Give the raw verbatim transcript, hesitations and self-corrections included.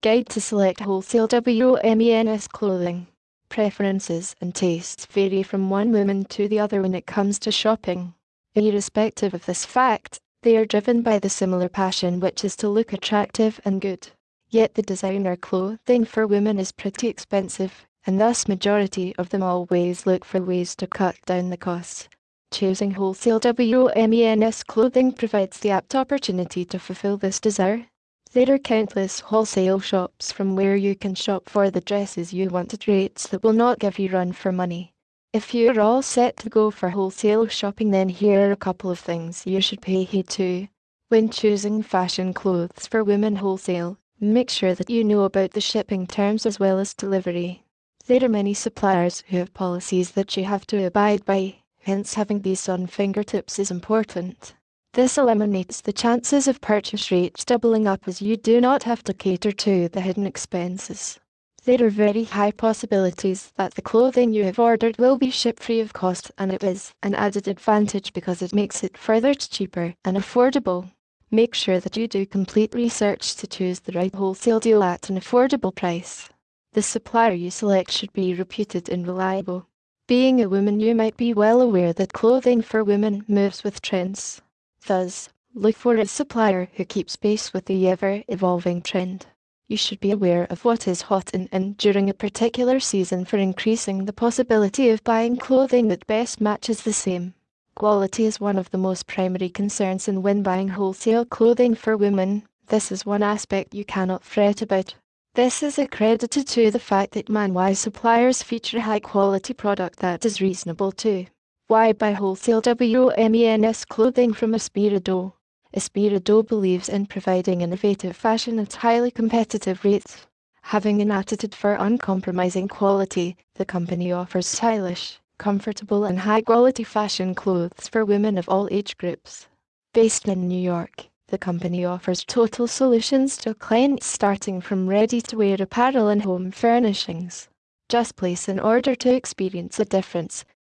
Guide to select wholesale women's clothing. Preferences and tastes vary from one woman to the other when it comes to shopping. Irrespective of this fact, they are driven by the similar passion which is to look attractive and good. Yet the designer clothing for women is pretty expensive, and thus majority of them always look for ways to cut down the costs. Choosing wholesale women's clothing provides the apt opportunity to fulfill this desire. There are countless wholesale shops from where you can shop for the dresses you want at rates that will not give you run for money. If you're all set to go for wholesale shopping, then here are a couple of things you should pay heed to. When choosing fashion clothes for women wholesale, make sure that you know about the shipping terms as well as delivery. There are many suppliers who have policies that you have to abide by, hence having these on fingertips is important. This eliminates the chances of purchase rates doubling up as you do not have to cater to the hidden expenses. There are very high possibilities that the clothing you have ordered will be shipped free of cost, and it is an added advantage because it makes it further cheaper and affordable. Make sure that you do complete research to choose the right wholesale deal at an affordable price. The supplier you select should be reputed and reliable. Being a woman, you might be well aware that clothing for women moves with trends. Thus, look for a supplier who keeps pace with the ever-evolving trend. You should be aware of what is hot and in during a particular season for increasing the possibility of buying clothing that best matches the same. Quality is one of the most primary concerns, and when buying wholesale clothing for women, this is one aspect you cannot fret about. This is accredited to the fact that man-wise suppliers feature high-quality product that is reasonable too. Why buy wholesale women's clothing from Aspirado? Aspirado believes in providing innovative fashion at highly competitive rates. Having an attitude for uncompromising quality, the company offers stylish, comfortable and high-quality fashion clothes for women of all age groups. Based in New York, the company offers total solutions to clients starting from ready-to-wear apparel and home furnishings. Just place an order to experience a difference.